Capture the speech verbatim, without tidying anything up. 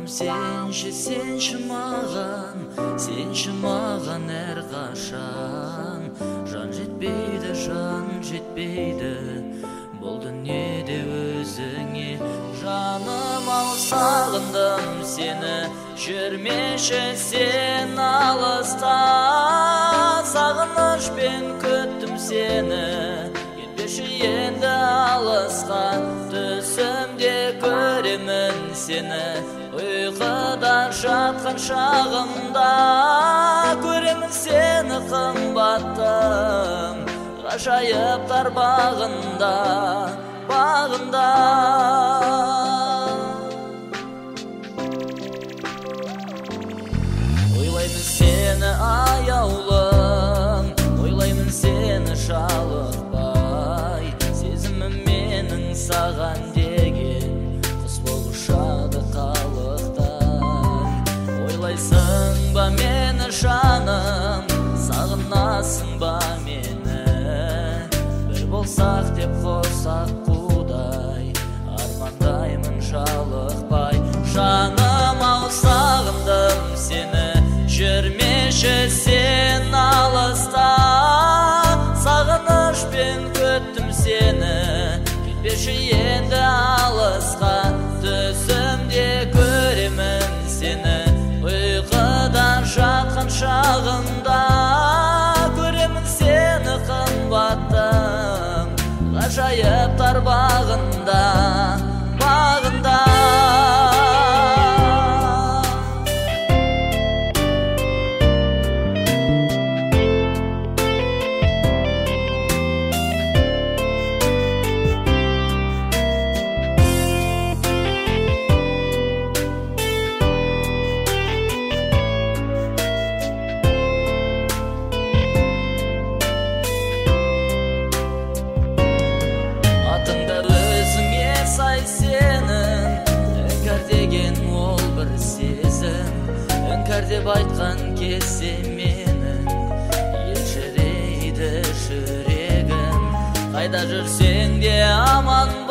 сенші, сенші маған, сенші маған әрқашан. Жан жетпейді, жан жетпейді, бұл дүниеде өзіңе. Жаным ау, сағындым сені, жүрмеші сен алыста. Сағынышпен күттім сені, кетпеші енді алысқа. Түсімде көремін сені, ұйқыда жатқан шағымда. Көремін сені қымбаттым, ғажайыптар бағында, бағында. Ойлаймын сені аяулым, ойлаймын сені жалықпай. Сезімім менің саған деген құс болып ұшады қалықтай. Ойлайсың ба мені жаным, сағынасың ба мені? Бір болсақ деп қосақ қудай, армандаймын жалықпай. Жаным ау, сағындым сені, жүрмеші сен алыста. Сағынышпен күттім сені, кетпеші енді алысқа. Түсімде көремін сені, ұйқыда жатқан шағымда. Көремін сені қымбаттым, ғажайыптар бағында, бағында. Іңкәр деп айтқан кезде менің елжірейді жүрегім. Қайда жүрсең де аман